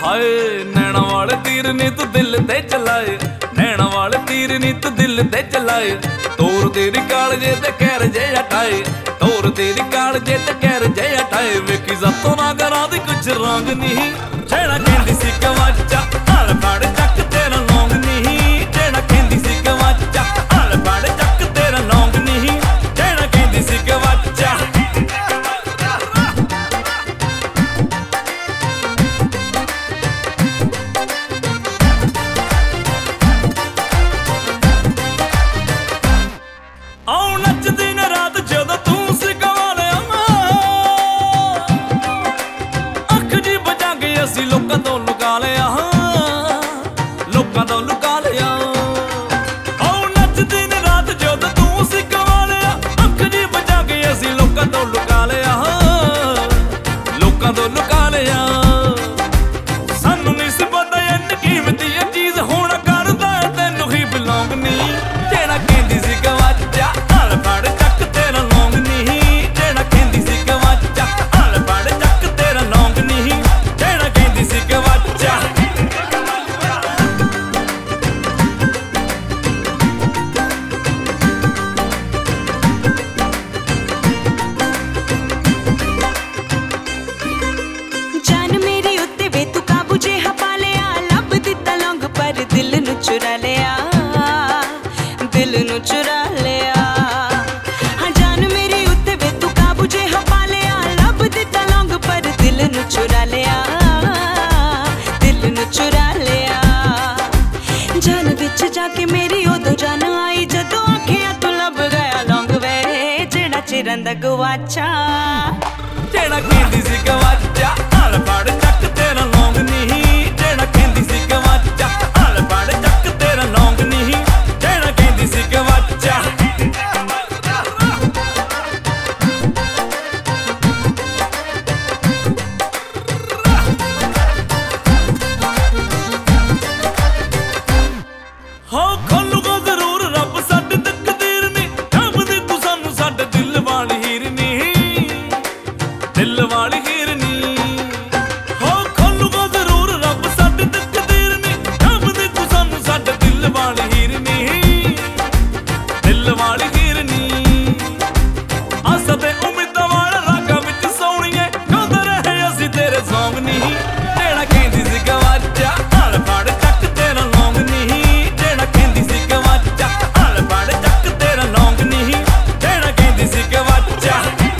हाय नैना वाले तीर नी तू दिल ते चलाए, नैना वाले तीर नी तू दिल ते चलाए। तोर तेरी कालजे ते कैर जे हटाए, तोर तेरी कालजे ते कैर जे हटाए। वेखी जातों ना करा दी कुछ रंग नहीं, जेड़ा कहंदी सी गवाचा हल फड़ चक तेरा लौंग नहीं। जेड़ा कहंदी सी गवाचा हल फड़ चक तेरा लौंग नहीं, जेड़ा कहंदी सी गवाचा। ਆਉ ਨੱਚਦੀ ਨਾ ਰਾਤ ਜਦੋਂ ਤੂੰ ਸਿਖਾ ਲਿਆ, ਅੱਖ ਜੀ ਬਚਾ ਕੇ ਅਸੀਂ ਲੋਕਾਂ ਤੋਂ ਲੁਕਾ ਲਿਆ, ਲੋਕਾਂ ਤੋਂ ਲੁਕਾ ਲਿਆ। ਆਉ ਨੱਚਦੀ ਨਾ ਰਾਤ ਜਦੋਂ ਤੂੰ ਸਿਖਾ ਲਿਆ, ਅੱਖ ਜੀ ਬਚਾ ਕੇ ਅਸੀਂ ਲੋਕਾਂ ਤੋਂ ਲੁਕਾ ਲਿਆ, ਲੋਕਾਂ ਤੋਂ ਲੁਕਾ ਲਿਆ। ਸਾਨੂੰ ਨਹੀਂ ਸੀ ਪਤਾ ਇੰਨੀ ਕੀਮਤੀ ਇਹ ਚੀਜ਼ ਹੋਣਾ ਕਰਦਾ ਤੈਨੂੰ ਹੀ ਬਿਲੋਂਗ ਨਹੀਂ। ਜਿਹੜਾ ਕਹਿੰਦੀ ਸੀ ਗਵਾਚਾ ਹਲ ਫੜ ਚੱਕ ਤੇਰਾ ਲੌਂਗ ਨਹੀਂ, ਜਿਹੜਾ ਕਹਿੰਦੀ ਸੀ ਗਵਾਚਾ ਹਲ ਫੜ ਚੱਕ ਤੇਰਾ ਲੌਂਗ ਨਹੀਂ, ਜਿਹੜਾ ਕਹਿੰਦੀ ਸੀ ਗਵਾਚਾ। ਜਾਨ ਮੇਰੀ ਉੱਤੇ ਵੇ ਤੂੰ ਕਾਬੂ ਜਿਹਾ ਪਾ ਲਿਆ, ਲੱਭ ਦਿੱਤਾ ਲੌਂਗ ਪਰ ਦਿਲ ਨੂੰ ਚੁਰਾ ਲਿਆ, ਦਿਲ ਨੂੰ ਚੁਰਾ ਲਿਆ। ਹਾਂ ਜਾਨ ਮੇਰੀ ਉੱਤੇ ਵੇ ਤੂੰ ਕਾਬੂ ਜਿਹਾ ਪਾ ਲਿਆ, ਲੱਭ ਦਿੱਤਾ ਲੌਂਗ ਪਰ ਦਿਲ ਨੂੰ ਚੁਰਾ ਲਿਆ, ਦਿਲ ਨੂੰ ਚੁਰਾ ਲਿਆ। ਜਾਨ ਵਿੱਚ ਜਾ ਕੇ ਮੇਰੀ ਉਦੋਂ ਜਾਨ ਆਈ ਜਦੋਂ ਅੱਖੀਆਂ ਤੋਂ ਲੱਭ ਗਿਆ ਲੌਂਗ ਵੇ, ਜਿਹੜਾ ਚਿਰਨ ਦਾ ਗਵਾਚਾ। ਜਿਹੜਾ ਕਹਿੰਦੀ ਸੀ ਗਵਾਚਾ ਹਲ ਫੜ ਚੱਕ ਤੇਰਾ ਲੌਂਗ ਨਹੀਂ, ਜਿਹੜਾ ਕਹਿੰਦੀ ਸੀ ਗਵਾਚਾ ਹਲ ਫੜ ਚੱਕ ਤੇਰਾ ਲੌਂਗ ਨਹੀਂ, ਜਿਹੜਾ ਕਹਿੰਦੀ ਸੀ ਗਵਾਚਾ। ਹੋ ਖੋਲੂਗਾ ਜ਼ਰੂਰ ਰੱਬ ਸਾਡੀ ਤਕਦੀਰ ਨੀ, ਲੱਭਦੀ ਤੂੰ ਸਾਨੂੰ ਸਾਡੇ ਦਿਲ ਵਾਲੀ ਹੀਰ ਨੀ, ਦਿਲ ਵਾਲੀ ਹੀਰ ਨੀ। ਹੋ ਖੋਲੂਗਾ ਜ਼ਰੂਰ ਰੱਬ ਸਾਡੀ ਤਕਦੀਰ ਨੀ, ਲੱਭਦੀ ਤੂੰ ਸਾਨੂੰ ਸਾਡੇ ਦਿਲ ਵਾਲੀ ਹੀਰ ਨੀ, ਦਿਲ ਵਾਲੀ ਹੀਰ ਨੀ। ਆਸਾਂ ਤੇ ਉਮੀਦਾਂ ਵਾਲੇ ਰਾਗਾਂ ਵਿੱਚ ਸੋਹਣੀਏ ਗਾਉਂਦੇ ਰਹੇ ਅਸੀਂ ਤੇਰੇ ਸੌਂਗ ਨਹੀਂ। ਜਿਹੜਾ ਕਹਿੰਦੀ ਸੀ ਗਵਾਚਾ ਹਲ ਫੜ ਚੱਕ ਤੇਰਾ ਲੌਂਗ ਨਹੀਂ, ਜਿਹੜਾ ਕਹਿੰਦੀ ਸੀ ਗਵਾਚਾ ਹਲ ਫੜ ਚੱਕ ਤੇਰਾ ਲੌਂਗ ਨਹੀਂ, ਜਿਹੜਾ ਕਹਿੰਦੀ ਸੀ ਗਵਾਚਾ।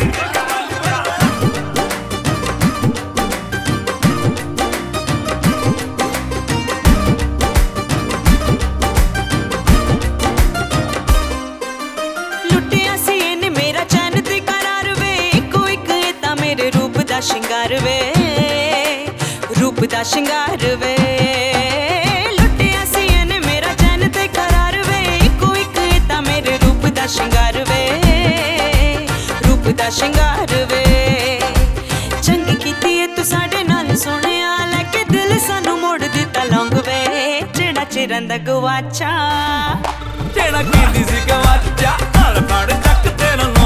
ਲੁੱਟਿਆ ਸੀ ਇਹਨੇ ਮੇਰਾ ਚੈਨ ਤੇ ਕਰਾਰ ਵੇ, ਇੱਕੋ ਇੱਕ ਇਹ ਤਾਂ ਮੇਰੇ ਰੂਪ ਦਾ ਸ਼ਿੰਗਾਰ ਵੇ, ਰੂਪ ਦਾ ਸ਼ਿੰਗਾਰ ਵੇ। ਲੁੱਟਿਆ ਸੀ ਇਹਨੇ ਮੇਰਾ ਚੈਨ ਤੇ ਕਰਾਰ ਵੇ, ਇੱਕੋ ਇੱਕ ਇਹ ਤਾਂ ਮੇਰੇ ਰੂਪ ਦਾ ਸ਼ਿੰਗਾਰ ਵੇ, ਰੂਪ ਦਾ ਸ਼ਿੰਗਾਰ ਵੇ। ਚੰਗੀ ਕੀਤੀ ਏ ਤੂੰ ਸਾਡੇ ਨਾਲ ਸੋਹਣਿਆ, ਲੈ ਕੇ ਦਿਲ ਸਾਨੂੰ ਮੋੜ ਦਿੱਤਾ ਲੌਂਗ ਵੇ, ਜਿਹੜਾ ਚਿਰਨ ਦਾ ਗਵਾਚਾ। ਜਿਹੜਾ ਕਹਿੰਦੀ ਸੀ ਗਵਾਚਾ ਹਲ ਫੜ ਚੱਕ ਤੇਰਾ